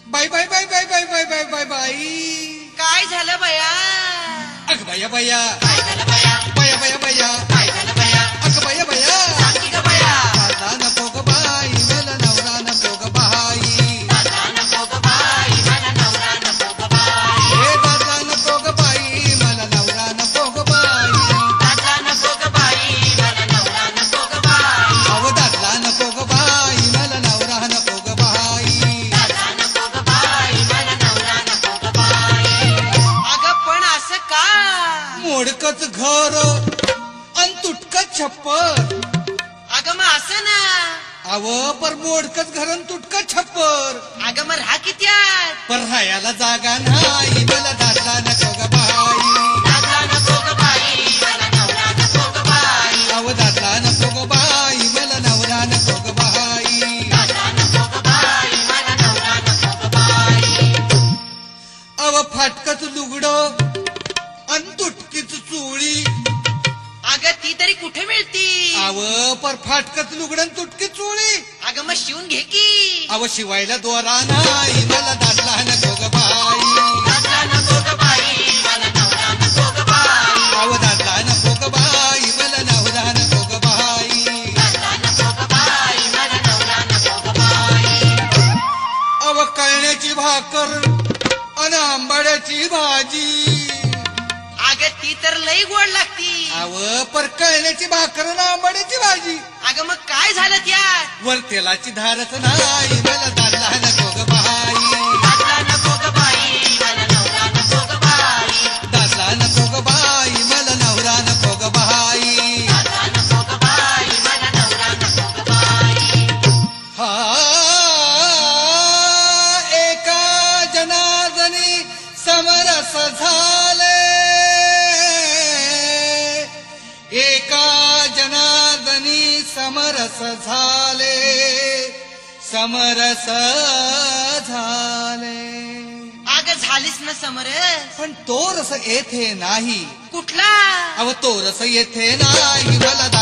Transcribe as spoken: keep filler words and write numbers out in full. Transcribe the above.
Bye bye bye bye bye bye bye bye bye. काय झालं बया? अग बया बया काय झालं बया? बया बया बया काय झालं बया? अग बया बया. सांग की ग बया. दादा नको ग बाई मला नवरा नको ग बाई. दादा नको ग बाई मला नवरा नको ग बाई. हे दादा नको ग बाई मला नवरा नको ग बाई. दादा नको ग बाई मला नवरा नको ग बाई. अव दादा नको ग बाई मला नवरा नको ग बाई. दादा नको ग बाई मला नवरा नको ग बाई. अगं पण असं का? मोडकच घर अन तुटकच छप्पर. अगं मग असं ना. अव पर मोडकच घर अन तुटकच छप्पर. अगं मग राहा कित्यात. पर राहायला जागा नाही मला दादा नको ग बाई. दादा नको ग बाई मला नवरा नको ग बाई. अव दादा नको ग बाई मला नवरा नको ग बाई. दादा नको ग बाई मला नवरा नको ग बाई. अव फाटकच लुगडं अन तुटकीच चोळी. अगं ती तरी कुठे मिळती. अव पर फाटकच लुगडं अन तुटकीच चोळी. अगं मग शिवून घे की. अव शिवायला दोरा नाही मला दादा नको ग बाई. दादा नको ग बाई मला नवरा नको ग बाई. अव दादा नको ग बाई मला नवरा नको ग बाई. दादा नको ग बाई मला नवरा नको ग बाई. अव कळण्याची भाकर अन आंबाड्याची भाजी. अगं ती तर लई गोड लागती. अव पर कळण्याची भाकर अन आंबाड्याची भाजी. अगं मग काय झालं त्यात. वर तेलाची धारच नाही मला दादा नको ग बाई. दादा नको ग बाई मला नवरा नको ग बाई. दादा नको ग बाई मला नवरा नको ग बाई. दादा नको ग बाई मला नवरा नको ग बाई. हा एका जनार्दनी समरस झाले. एका जनार्दनी समरस झाले. समरस झाले. अगं झालीस ना समरस. पण तो रस येथे नाही. कुठला. अव तो रस येथे नाही मला